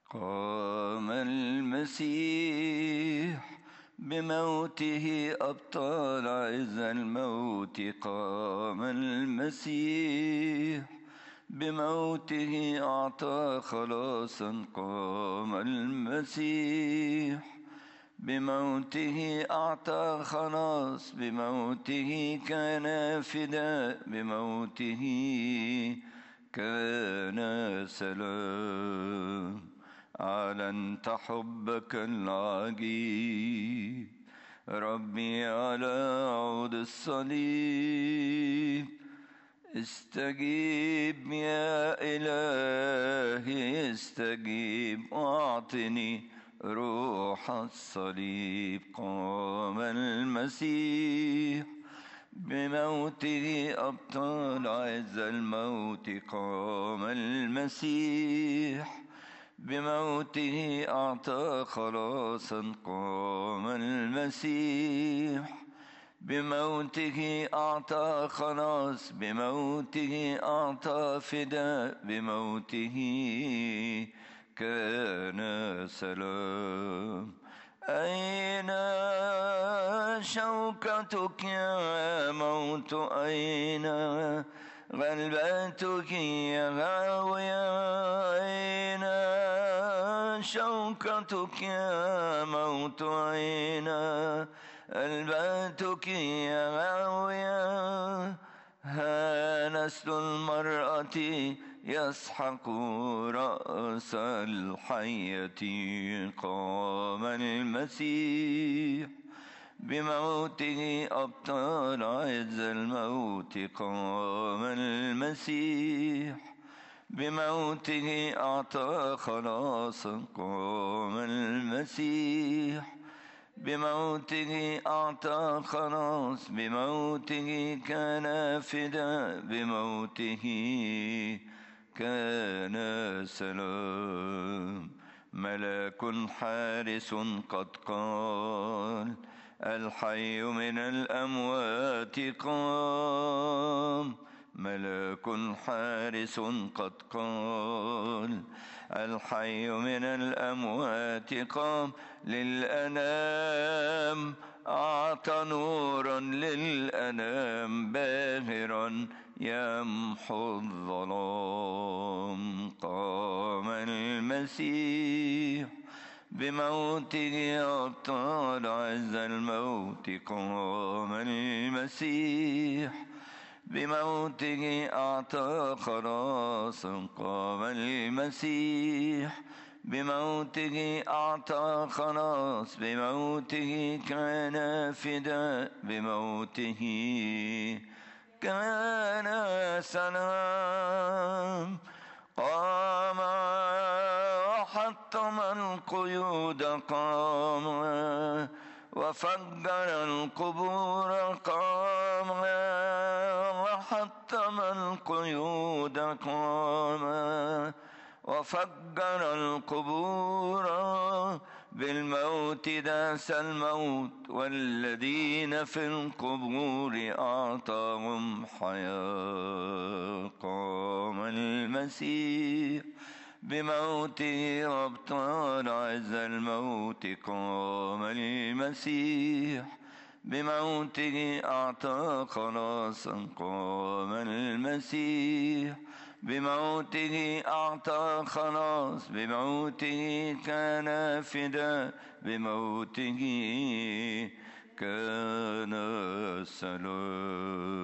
قام المسيح بموته أبطال عز الموت. قام المسيح بموته أعطى خلاصا. قام المسيح بموته أعطى خلاص. بموته كان فداء. بموته كان سلام. أعلنت حبك العجيب ربي على عود الصليب. استجيب يا إلهي استجيب واعطني روح الصليب. قام المسيح بموته أبطال عز الموت. قام المسيح بموته أعطى خلاصا. قام المسيح بموته أعطى خلاص. بموته أعطى فداء. بموته كان سلام. أين شوكتك يا موت؟ أين غلبتك يا هاوية؟ أين شوكتك يا موت؟ أين غلبتك يا هاوية؟ ها نسل المرأة يسحق رأس الحية. قام المسيح بموته أبطال عز الموت. قام المسيح بموته أعطى خلاصا. قام المسيح بموته أعطى خلاص. بموته كان فداء. بموته كان سلام. ملاك حارس قد قال الحي من الأموات قام. ملاك حارس قد قال الحي من الأموات قام. للأنام أعطى نورا للأنام باهرا يمحو الظلام. قام المسيح بموته أبطال عز الموت. قام المسيح بموته أعطى خلاصا. قام المسيح بموته أعطى خلاص. بموته كان فداء. بموته كان سلام. قام وحطم القيود. قام وفجر القبور. قام وحطم القيود. قام وفجر القبور. بالموت داس الموت والذين في القبور أعطاهم حياة. قام المسيح بموته أبطال عز الموت. قام المسيح بموته أعطى خلاصا. قام المسيح بموته أعطى خلاص. بموته كان فداء. بموته كان سلام.